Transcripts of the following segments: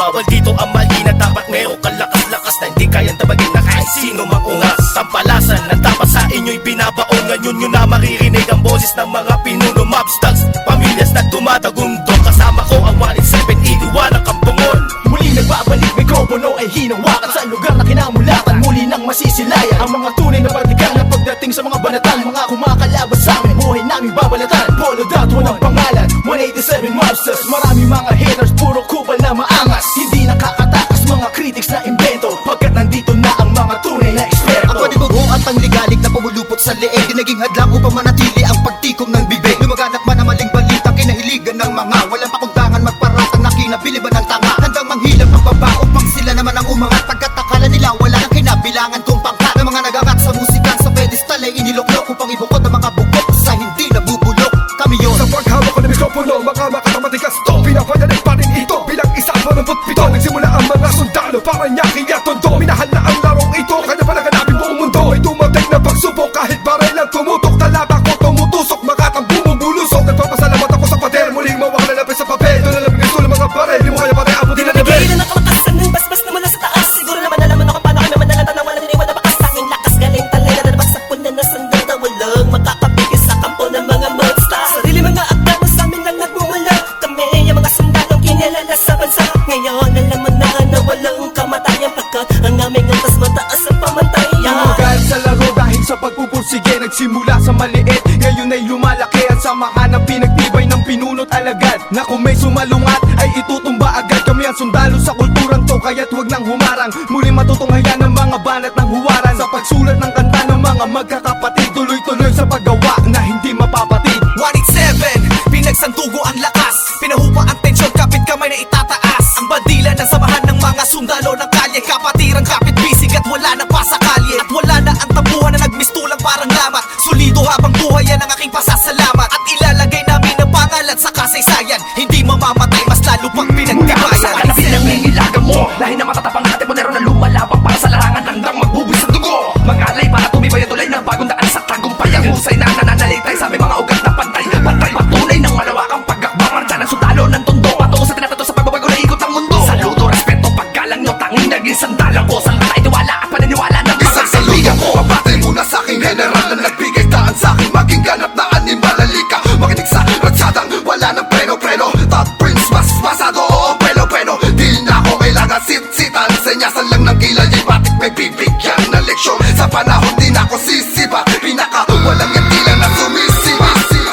bawal dito ang mali na dapat merong kalakas-lakas na hindi kayang tabagin na kahit sino maungas. Tampalasan na dapat sa inyo'y binabaon. Ngayon nyo na maririnig ang boses ng mga pinuno, mob thugs, pamilyas na dumadagundong. Kasama ko ang 187, iniwanan kang bungon. Muli nagbabalik, mikropono ay hinawakan sa lugar na kinamulatan. Muli nang masisilayan ang mga tunay na partikan na pagdating sa mga banatan. Mga kumakalabas sa amin, buhay namin babalatan. Polo dot, walang pangalan, 187 mobsters. Marami mga haters, puro kupal na maangas. Hindi nakakatakas mga critics na invento, pagkat nandito na ang mga tunay na eksperto. Ang panibugo at pangligalig na pumulupot sa leeg, di naging hadlang upang manatili ang pagtikom ng bibig. Lumaganap man ang maling balita, kinahiligan ng mga walang pakundangan, magparatang na kinabiliban ng tanga. Handang manghilap ang baba upang sila naman ang umangat, pagkat akala nila wala nang kinabilangan kung pangkat. Ng mga nagangat sa musikan sa pedestal ay iniluklok upang ibukod ang mga bukok sa hindi nabubulok. Kami yun. Sa paghawak ko ng mikropono, makatamatigas to. Pinapadalig pa rin ito bilang isa 87. Nagsimula ang mga sundalo para niya kaya tondo. Minahal na ang larong ito, kanya pa naganapin buong mundo. May dumating na pagsubok kahit baril ang tumutok. Talata ko tumutusok, makatang bumubulusok. Nagpapasalamat ako sa pader, muling mawak na lapis sa papel. Doon na lang gusto ng mga baril, di mo kaya pare abutin na level. Nagigilan ang kalakasan ng basbas na mula sa taas. Siguro naman alam mo na kung paano kami manalatan ng walang iniwan na bakas. Tanging lakas galing talera na nabagsapon na nasandal na walang makakapigil sa kampo ng mga monster. Sarili mga akta na sa amin lang nagmumula. Kami ang mga sundalong kinilala sa bansa. Ngayon alam mo na walang kamatayan, pagkat ang aming antas mataas ang pamantayan. Tumagal sa laro dahil sa pagpupursige, nagsimula sa maliit, ngayon ay lumalaki. Ang samahan ng pinagtibay ng pinunot alagad, na kung may sumalungat ay itutumba agad. Kami ang sundalo sa kulturang to, kaya't huwag nang humarang. Muli matutunghayan ng mga banat ng huwaran, sa pagsulat ng kanta ng mga magkakapatid. Tuloy-tuloy sa paggawa na hindi mapapatid. 187, pinagsantugo ang lakas, pinahupa ang tensyon, kapit kamay na itataas. Ang bandila ng samahan ng mga sundalo ng kalye, kapatiran, kapit bisig at wala na pa sa kalye. At wala na ang tambuhan na nagmistulang parang lamat. Solido habang buhay yan ang aking pasasalamat. At ilalagay namin ang pangalan sa kasaysayan, hindi mamamatay, mas lalo pang pinagtibayan. Sa kanapin ang nangilagan mo, lahi na matatapang natin monero na lumalabang para sa larangan, hanggang magbubuwis ang dugo. Mag-alay para tumibay at tulay ng bagong daan sa tagumpay. Ang husay na nananalitay sa aming mga ugat na pantay. Pantay patunay ng malawakang pagkakbang, marcha ng sundalo ng tondo, patungo sa tinatato sa pagbabago na ikot ang mundo. Saludo, respeto, paggalang nyo, tanging naging sandalan ko sa mga itiwala at paniniwala ng mga kaibigan ko. Pabatay muna sa aking general na nagbigay daan sa aking maging ganap na animalalika. Makinig sa ratsadang wala ng preno-preno. Top Prince, mas masado, oo, peno-peno. Di na ako kailangan sit-sitan, senyasan lang ng kilay. Batik may bibigyan na leksyon, sa panahon di na ako sisiba. Pinaka walang yatila na sumisiba.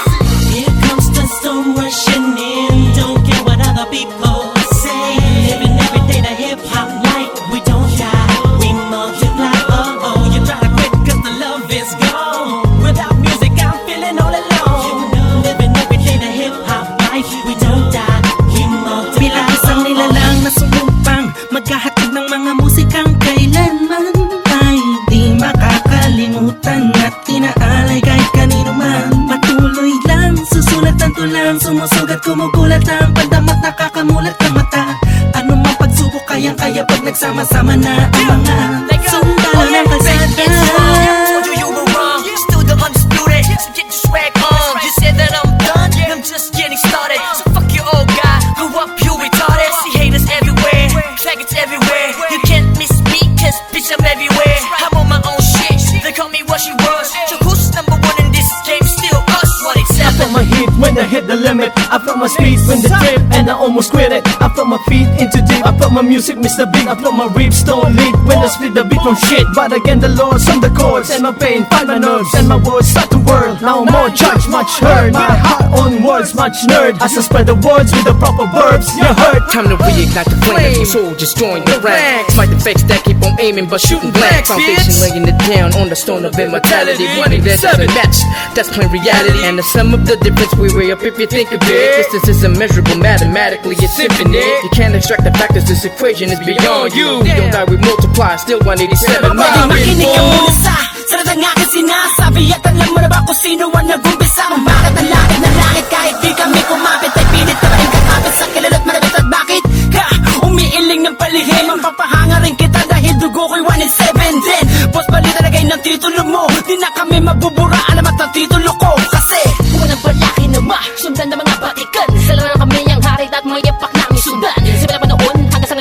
Here comes the storm rushing in. Don't care what other people say. Living every day the hip-hop life. We don't die, we multiply. Oh, you try to quit cause the love is gone. Without music I'm feeling all alone. Living every day the hip-hop life. We don't die, we multiply. Bilang isang nilalang na sumumpang, maghahatid ng mga musikang kailanman ay di makakalimutan at tinaalay kahit kanino man. Patuloy lang, susulat ang tulang, sumusugat, kumugulat ang pandamat, nakakamulat ng mata. Ano mang pagsubok, kayang-kaya pag nagsama-sama na ang mga sundalo ng kalsada. Told you were wrong, still the undisputed. So get your swag on. You said that I'm done, I'm just getting started. So fuck your old guy, grew up you retarded. See haters everywhere, faggots everywhere. You can't miss me, cause bitch I'm everywhere. I'm on my own shit, they call me what she was. So who's number one in this game? Still us, I felt 187. my heat when I hit the limit. I felt my speed when the trip, and I almost quit it. I felt my feet into deep. I felt my music, Mr. Big. I felt my ribs don't leak when I split the beat from shit. But again, the Lord's on the chords, and my pain find my nerves, and my words start to whirl. Now more judge, much heard. My heart on words, much nerd. As I spread the words with the proper verbs, you heard. Time to reignite the flame, two soldiers join the ranks. Fight the fakes that keep on aiming but shooting blanks. Foundation laying it down on the stone of immortality. Running that doesn't match, that's plain reality. And the sum of the difference we weigh up if you think of it. Distance is immeasurable mathematically, it's infinite. You can't extract the factors, this equation is beyond you. We don't die, we multiply, still 187 miles. Makinig ka muna sa sarad ang aking sinasabi, at alam mo na ba kung sino ang nag-umpisa? Kung bakit ang langit na langit kahit di kami kumapit, ay pilit ka pa rin kakapit sa kilala't marabit. At bakit ka umiiling ng palihim? Ang papahanga rin kita dahil dugo ko'y 187 din. Boss, bali talagay ng titulo mo, di na kami mabubura, alamat ng titulo ko. Kasi unang palaki na sundan ng mga batikan. Sila na kami ang hari at mga yapak namin sundan. Simula pa noon hanggang sa ngayon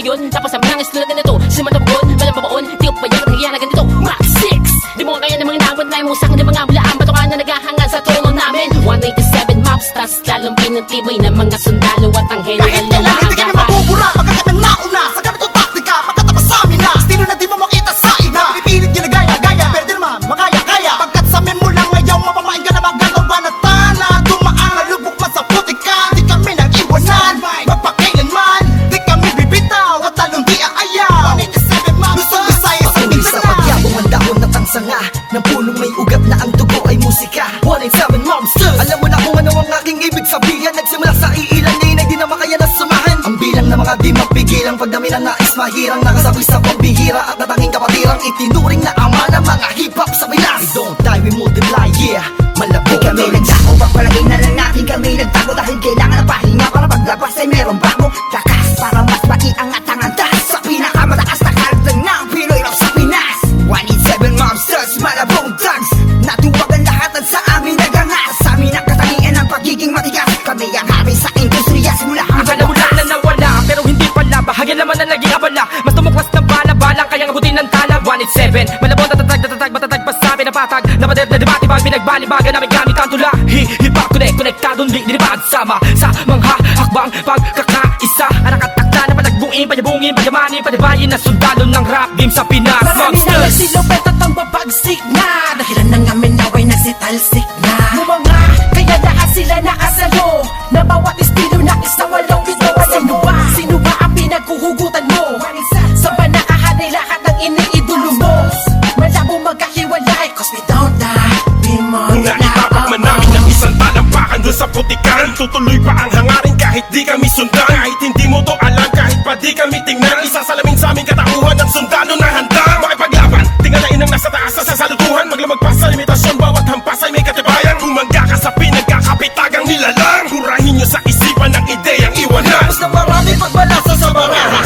yun. Tapos sabi nang tulad na nito, simatabugon, walang babaon, di ko pabayang nangyayari na ganito. Max 6! Di mo kaya ng mga nawad na yung musang, di mga bulaan, bato ka na naghahangad sa trono namin. 187 maps, tas lalong pinatibay ng mga sundalo at ang Kahit general na kailan hindi ka na maagapan. mabubura Pagkakat ng nauna Sa ganitong taktika Pagkatapos sa amin na Estilo na di mo makita sa ina Pipilit ginagaya-gaya Pero di naman makaya-kaya Pagkat sa amin mo lang ngayon Mapamain ka na magagawa na tana Dumaan Malubog man sa putika Di kami nag-iwanan Magpakailanman Di kami bibitaw At talong di aayaw 187 ma'am Luzon, Visayas, Patuloy sa pagyabong ang dahon at ang sanga Ng punong may ugat na ang dugo ay musika 187 Monsters. Alam mo na kung ano ang aking ibig sabihin Nagsimula sa iilan ngayon ay di na makaya na sumahan Ang bilang na mga di mapigil Ang pagdami na nais mahirang Nakasabi sa pambihira At natanging kapatirang itinuring na ama ng mga hip-hop sa Pinas. We don't die, we multiply, yeah. Malabo Kami nagtako, pagpalagay na lang natin kami nagtago Dahil kailangan ng pahinga para paglabas ay merong bagong lakas Para mas maiangat ang antas Sa pinakamataas na karagdag ng Pinoy rap sa Pinas 187 Monsters, malabong thugs Natuwagan lahat at sa amin nagangas Sa amin ang katangian ng pagiging matigas Kami ang hari sa industriya simula Akala mo lang na nawala, pero hindi pala. Bahagyan naman na naging abala. Mas tumuklas ng bala-bala, kayang abutin ng tala. 187, malabon, tatatag, matatag pa sa amin na patag. Napader na debate, pag pinagbalibagan namin gamit ang tula. Hip-hop, konektadong libad sama sa mga hakbang pagkakaisa. Anakatakta na patagbuin, panyabungin, panyamanin, panibayin na sundalo ng rap game sa Pinas. Marami na nagsilupet at ang babagsik na Dahilan ng amin naway nagsitalsik na Mga kaya lahat sila nakasalo Na bawat estilo na isang walong ito Sino ba ang pinaghuhugutan mo? Sa ba nakahanay lahat ng iniidolo mo? Malabo magkahiwalay Cause we don't die, we Una multiply. itapak man namin ang isang talampakan doon sa putikan Tutuloy pa ang hangarin kahit di kami sundan Kahit hindi mo to alam, kahit pa di kami tingnan Isasalamin sa aming katauhan ng sundalo na handa Makipaglaban, tingalain ang nasa taas sa sasalutuhan Maglamag pa sa limitasyon, bawat hampas ay may katibayan Humangga ka sa pinagkakapitagang nilalang Hurahin nyo sa isipan ng ideyang iwanan Tapos na marami pagbalasa sa baraha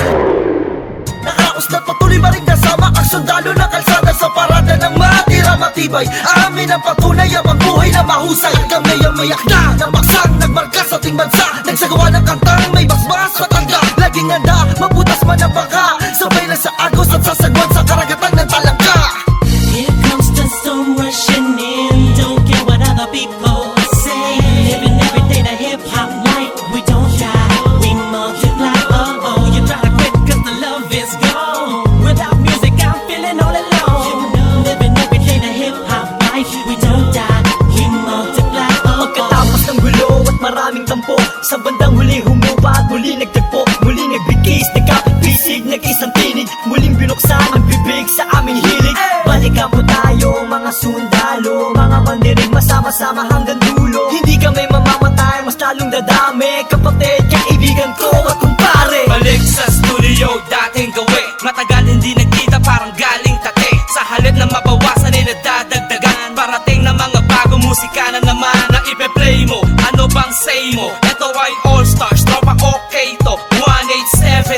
Nakauslat patuloy maring nasama Ang sundalo na kalsada sa parada ng matira matibay Amin ang patunay ang buhay na mahusay At kami ang mayak na Namaksang nagmarka sa ating bansa Nagsagawa ng kantang may basbas at tangga Laging handa, mabutas man ang bangka Sabay lang sa agos at sasagwan sa karagatan ng talangka Here comes the storm rushing in. Don't care what other people say. Living every day the hip hop life. We don't die, we multiply. Oh, you try to quit 'cause the love is gone. Without music, I'm feeling all alone. Living every day the hip hop life. We don't die, we multiply. Pagkatapos ng gulo at maraming tampo Sa bandang huli humupa at muli nagtagpo Muli nagbigis, nagkapit-bisig, nag-isang tinig Muling binuksan ang bibig sa aming hilig Balikan po tayo mga sundalo Mga mandirig masama-sama hanggang dulo Hindi kami mamamatay, mas lalong dadami Kapatid, kaibigan ko at kumpare Balik sa studio, dating gawi Matagal hindi nagkita, parang galing tate Sa halip na mabawasan ay nadadagdagan Parating na mga bagong musika na naman Na ipe-play mo, ano bang say mo? Ito ay All Stars, tropa okay to 187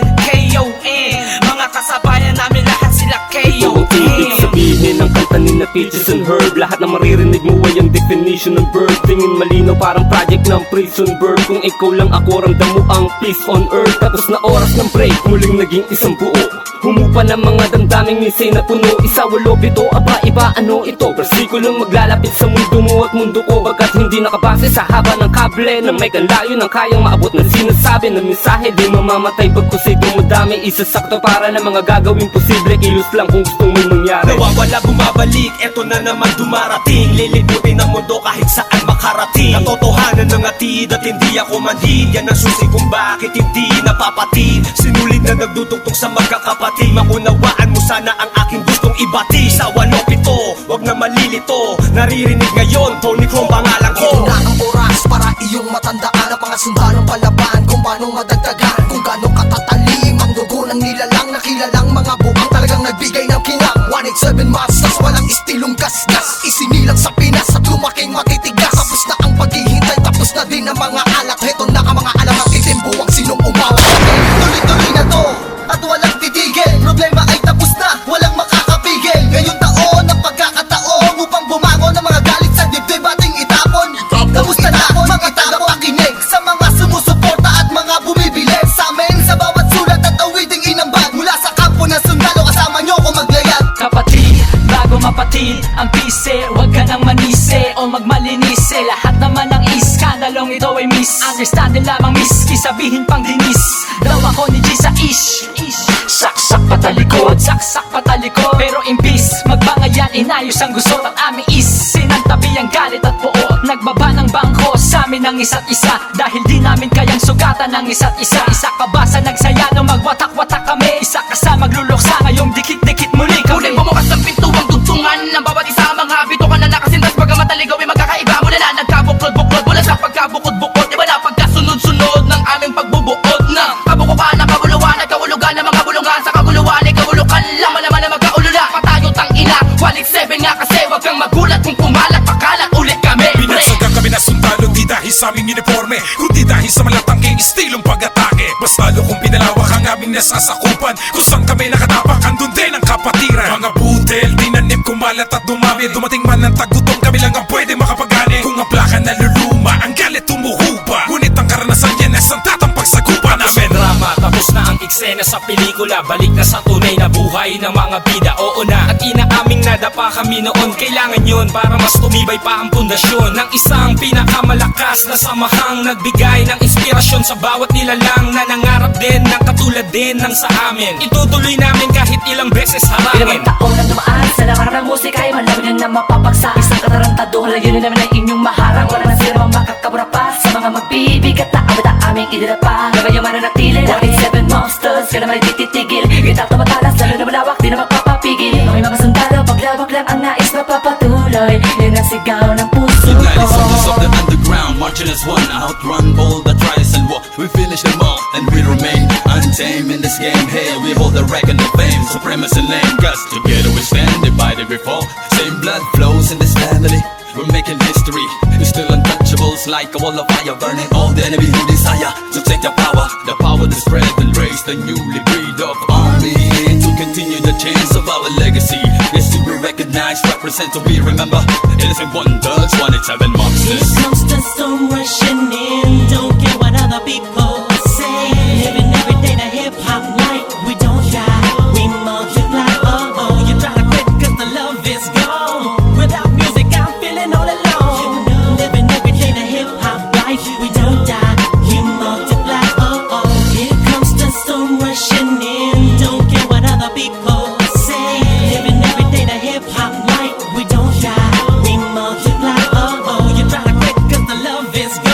KON Mga kasabayan namin lahat sila Ito ang ibig KON sabihin ng kanta ni na Peaches and Herb Lahat na maririnig mo ay ang definition ng verb Tingin malinaw parang project ng prison bird Kung ikaw lang ako ramdam mo ang peace on earth Tapos na oras ng break, muling naging isang buo Humupa ng mga damdaming misay na puno Isa, walo, pito, aba, iba, ano ito? Versikulong maglalapit sa mundo mo at mundo ko Bagkat hindi nakabase sa haba ng kable Na may kanlayo ng kayang maabot na sinasabi Na mensahe di mamamatay pagkusay dumudami Isasakto para ng mga gagawing posible Kilos lang kung gustong may mangyari Nawawala bumabalik, eto na naman dumarating Lilibutin ang mundo kahit saan makarating Katotohanan ng atid at hindi ako manhid Yan ang susi kung bakit hindi napapatid Sinulid na nagdudugtong sa magkakapatid Maunawaan mo sana ang aking gustong ibati Sa 1-7, wag na malilito Naririnig ngayon, Tony Chrome pangalan ko Ito na ang oras para iyong matandaan Ang mga sundalong palaban kung paano madagdagan Kung gaano katatalim ang dugo ng nilalang Nakilalang mga buang talagang nagbigay ng kinang 187 Masters, walang istilong gasgas Isinilang sa Pinas at lumaking matitigas Tapos na ang paghihintay, tapos na din ang mga alak Heto na ang mga alam at titimbuang sinong umawa Tuloy-tuloy na to at walang titigil Problema ay tapos na, walang makakapigil Ngayong taon ang pagkakataon Upang bumangon ng mga galit sa dibdib ating itapon Kamusta na mga tagapakinig Sa mga sumusuporta at mga bumibili Sa amin sa bawat sulat at awiding ito ay misunderstanding lamang miss, kisabihin pang dinis. Daw ako ni G sa ish. Saksak patalikod, saksak patalikod. Pero imbis magbangayan, inayos ang gusto at aming is. Sinantabi ang galit at puot, nagbaba ng bangko sa amin ng isa't isa. Dahil di namin kayang sugatan ng isa't isa. Isa ka ba sa nagsaya nung magwatak-watak kami? Isa ka sa magluluksa ngayong dikit-dikit muli kami. Ngunit bumukas ang pintuang dugtungan ng bawat isa. Mga bito ka na nakasintas, pagkamat aligaw ay magkakaiba. Mula na nagkabuklod-buklod, mula sa pagkabukod-bukod, iba na pagkasunod-sunod ng aming pagbubuod na kabukukan, nakabuluhan, nagkahulugan ng mga bulungan. Sa kaguluhan ay kahulukan lang, malaman na magkaulula. Patayo tang ina, walit 7 nga kasi wag kang magulat kung kumalat, pakalat ulit kami. Binagsagan kami na sundalo, di dahil sa aming uniforme, kundi dahil sa malatangking estilong pag-atake. Mas lalo kung pinalawak ang aming nasasakupan, kung saan kami nakatapak, andun din ang kapatiran. Mga butel, tinanim, kumalat at dumami. Dumating man ang tagutom, kami lang ang pwede makapagani. Kung ang plaka naluluma, ang galit tumuhupa. Ngunit ang karanasan yan ay santatampag sa kupa namin. Drama, tapos na ang eksena sa pelikula. Balik na sa tunay na buhay ng mga bida, oo na. At inaaming nadapa kami noon, kailangan yun para mas tumibay pa ang pundasyon ng isang pinakamalakas na samahang nagbigay ng inspirasyon sa bawat nilalang na nangarap din ng katulad din ng sa amin. Itutuloy namin kahit ilang beses harangin. Ilang taon na dumaan sa nakarap ng musika ay malaman yun na mapapagsa. Isang katarantado, layunin naman ay inyong maharang. Wala na sila makakabura pa sa mga magbibigat na awit na aming idinapa. Gabay yung mananatili, 187 monsters, kaya naman ay tititigil. Itap na matalas, lalo na malawak, di na magpapapigil. May mga sundalo, paglawak lang ang nais mapapatuloy. Yun ang sigaw ng puso ko. United soldiers of the underground, marching as one, outrun all the trials and war. We finish them all, and we remain untamed in this game. Hey, we hold the record of fame, supremacy lane. Cause together we stand, divided we fall. Same blood flows in this family. We're making history. We're still untouchables, like a wall of fire, burning all the enemy who desire to take the power to spread and raise the newly breed of army, and to continue the chains of our legacy. Yes, to be recognized, represent, to be remember. Innocent wonders, 187 monsters. Here comes the storm rushing in. Don't care what other people say. Living every day the hip hop life. We don't die, we multiply. Oh oh, you try to quit 'cause the love is gone. Without music, I'm feeling all alone. Living every day the hip hop life. We don't die, we multiply. Oh oh, here comes the storm rushing in. Don't care what other people say. Living every day the hip hop life. We don't die, we multiply. Oh oh, you try to quit 'cause the love is gone.